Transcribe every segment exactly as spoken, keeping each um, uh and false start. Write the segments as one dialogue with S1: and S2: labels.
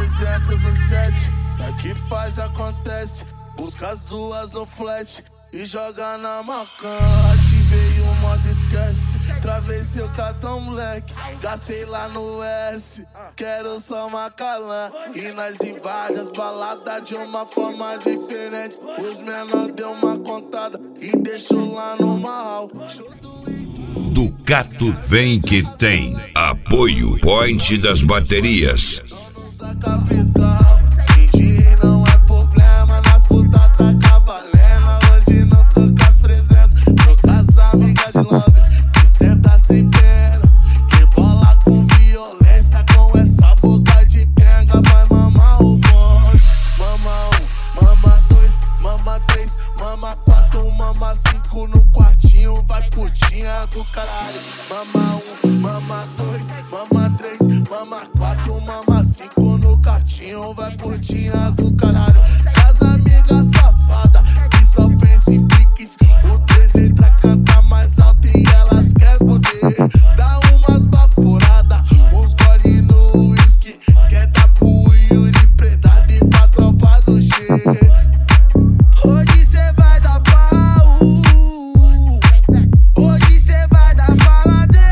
S1: trezentos e sete, é que faz acontece. Busca as duas no flat e joga na macan. Ativei o modo esquece, travei seu cartão moleque, gastei lá no S, quero só Macalã. E nós invade as baladas de uma forma diferente. Os menor deu uma contada e deixou lá no mal.
S2: Ducato vem que tem apoio Point das baterias.
S1: Da capital, fingir não é problema, nas putas tá cavalena. Hoje não tô com as presenças, tô com as amigas de Londres, que senta sem pena, rebola com violência, com essa boca de quenga. Vai mamar o bonde, mama um, mama dois, mama três, mama quatro, mama cinco no quartinho, vai putinha do caralho. Mama um, mama dois, mama três, mama quatro, mama cinco no quartinho, vai putinha do caralho. As amigas safada que só pensa em piques, o três letras canta mais alto e elas querem poder. Dá umas baforadas, uns gole no whisky, quer dar pro Yuri Predado e pra tropa do G. Hoje cê vai dar pau, hoje cê vai dar baladão.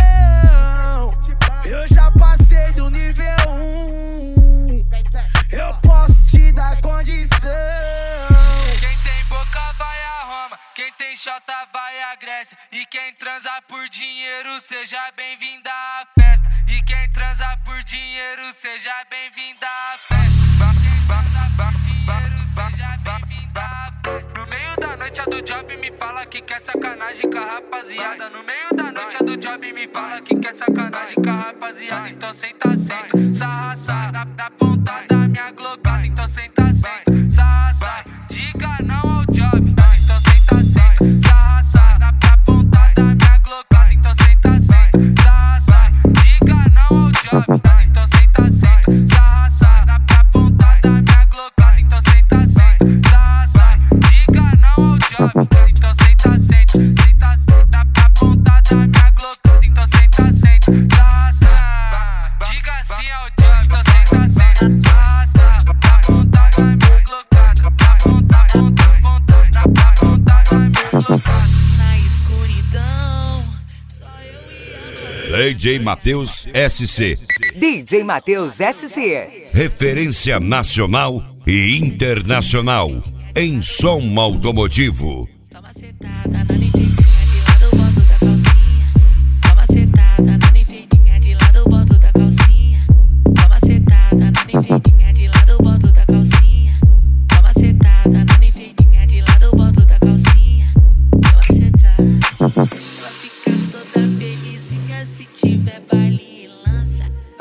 S1: Eu já passei do nível um, eu posso te dar condição.
S3: Quem tem boca vai a Roma, quem tem xota vai a Grécia. E quem transa por dinheiro, seja bem-vinda à festa. E quem transa por dinheiro, seja bem-vinda à festa. Quem transa por dinheiro, seja bem-vinda à festa. No meio da noite a do job me fala que quer sacanagem com a rapaziada. No meio da noite a do job me fala que quer sacanagem com a rapaziada. Então senta, senta, sarra, sarra na, na ponta da minha glocada. Então senta, senta, sarra, sarra, diga não ao job. Então senta, senta, sarra, sarra na, na ponta da minha glocada. Então senta, senta, sarra, sarra, diga não ao job. Então senta, senta, sarra, sarra na, na ponta da minha glocada. Então senta, senta, sarra, sarra, diga não ao job. Então senta, senta, senta, senta na ponta da minha glocada. Então senta, senta, sarra, sarra, diga sim ao job. Então senta, senta, sarra, sarra na ponta da minha glocada. Na ponta, ponta, ponta, na ponta da minha glocada.
S4: Na escuridão, só eu e a
S2: D J Matheus S C,
S5: D J Matheus S C,
S2: referência nacional e internacional em som automotivo.
S4: Toma setada na enfeitinha de lado, boto da calcinha. Toma setada na enfeitinha de lado, boto da calcinha. Toma setada na enfeitinha de lado, boto da calcinha. Toma setada na enfeitinha de lado, boto da calcinha. Toma setada. Vai ficar toda felizinha se tiver baile e lança.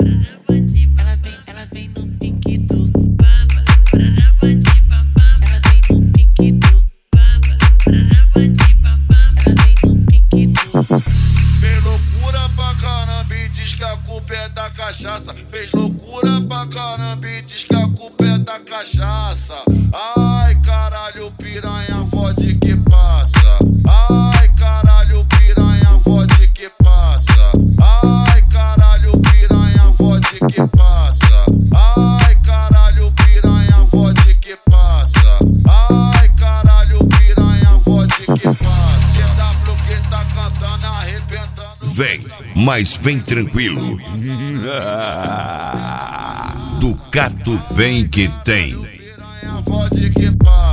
S4: Ela vem, ela vem no pique do baba. Ela vem no pique do baba. Ela vem no pique do.
S1: Fez loucura pra caramba e diz que a culpa é da cachaça. Fez loucura pra caramba e diz que a culpa é da cachaça. Ai caralho, piranha, fode que passa. Ai caralho, piranha, fode que passa. Ai caralho, piranha, fode que passa. Ai caralho, piranha, fode que passa. Ai caralho, piranha, fode que passa. C W que tá cantando, arrebentando.
S2: Vem, mas vem tranquilo. Ducato vem que tem.
S1: Piranha, fode que passa.